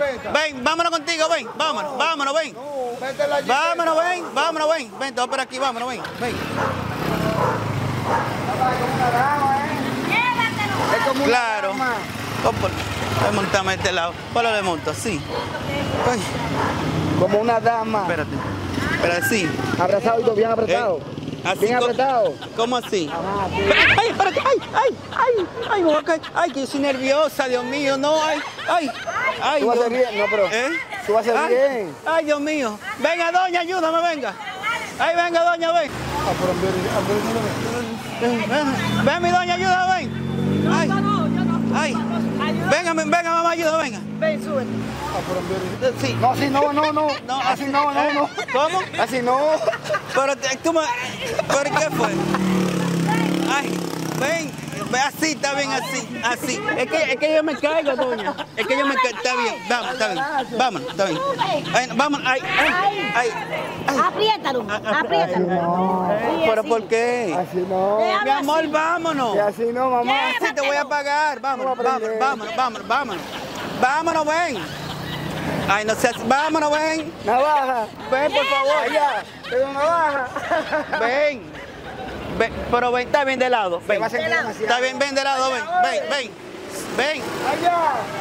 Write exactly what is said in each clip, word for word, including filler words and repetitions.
ven, vámonos contigo, ven, vámonos, vámonos, ven. Vámonos, ven, vámonos, ven. Ven, todo por aquí, vámonos, ven, ven. Claro. Voy a montarme a este lado. ¿Cuál le monto? Así. Ay. Como una dama. Espérate. Espérate, sí. Abrazado y todo bien apretado. ¿Eh? Así bien apretado. ¿Cómo así? Ajá, sí. Ay, espérate. Ay, ay, ay. Ay, me voy a caer. Ay, que yo soy nerviosa, Dios mío. No, ay, ay. Ay, Tú vas a ser Dios. bien, no, pero. ¿Eh? Tú vas a ser Ay, bien. Ay, Dios mío. Venga, doña, ayúdame, venga. Ay, venga, doña, ven. Ven, ven, ven, mi doña, ayúdame, ven. Ay, ay. Venga, venga, mamá, ayuda, venga. Ven, sube. Sí. No, así no, no, no. No, así no, no, no. ¿Cómo? Así no. Pero tú me... ¿Pero qué fue? Ay, ven, ven así, está bien así, así. Es que, es que yo me caigo, doña. Es que yo me caigo, está bien, vamos, está bien. Vámonos, está bien. Ay, vámonos, ay, ay, ay. Apriétalo, apriétalo. No. ¿Pero por qué? Así no. Mi amor, vámonos. Y así no, mamá. Así te voy a pagar. Vámonos, vámonos, vámonos, vámonos, vámonos. Vámonos, ven. Ay, no seas, vámonos, ven. Navaja. Ven, por favor. Allá. Pero navaja. Ven. Ven, pero ven, está bien de lado. Ven. va a sentir demasiado. Está bien, ven de lado, ven, ven, ven. Ven. Allá.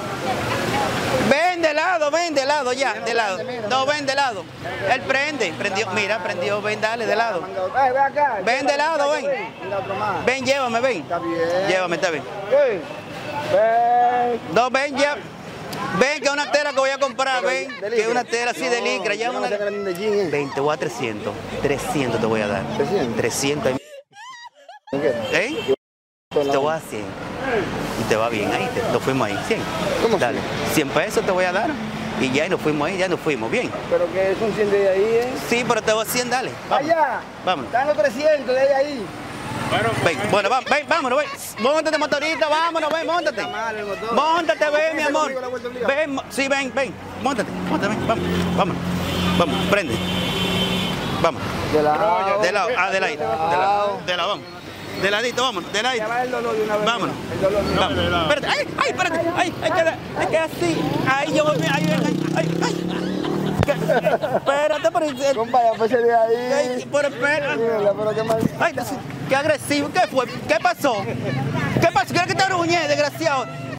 Ven de lado, ven de lado, ya, de lado. No, ven de lado. Él prende, prendió, mira, prendió, ven, dale, de lado. Ay, ven acá. Ven de lado, ven. Mira otro más. Ven, llévame, ven. Está bien. Llévame, está bien. Ven. Ven. No, ven, ya. Ven, que es una tela que voy a comprar, ven. ¿De Que es una licra? tela así de licra. Ya No, una... no te venden de jean, ¿eh? ven, te voy a trescientos. trescientos te voy a dar. ¿trescientos? trescientos. ¿Qué? ¿Eh? Te voy a dar cien. Y te va bien, ahí te, nos fuimos ahí. cien. ¿Cómo Dale. cien pesos te voy a dar. Y ya y nos fuimos ahí, ya nos fuimos, bien. Pero que son cien de ahí, ¿eh? Sí, pero te voy a cien, dale. Vamos. Allá. Vámonos. Están los trescientos de ahí. ahí. Ven, bueno, vamos, ven, vámonos, ven. Móntate, motorista, vámonos, ven, móntate. Está mal el motor. Móntate, ven, mi amor. Conmigo la vuelta obligada. Ven, mo- sí, ven, ven. Móntate, móntate, ven, vamos, vamos. Vamos, prende. Vamos. De lado. De lado, ah, de lado, de lado, de lado, vamos. De ladito, vámonos, de ladito. Ya va el dolor de una vez. Vámonos. El dolor de una Vamos. vez. Espérate, ay, ay, espérate, ay, ay, queda, ay, queda así. Ahí yo voy, ahí ven, ay, ay, ay. Que- Espérate, pero... eh, Compadre, pues de ahí. ay, pero espera. Mira, pero qué mal. Ay, qué agresivo, ¿qué fue? ¿Qué pasó? ¿Qué pasó? ¿Quieres que te aruñe, desgraciado?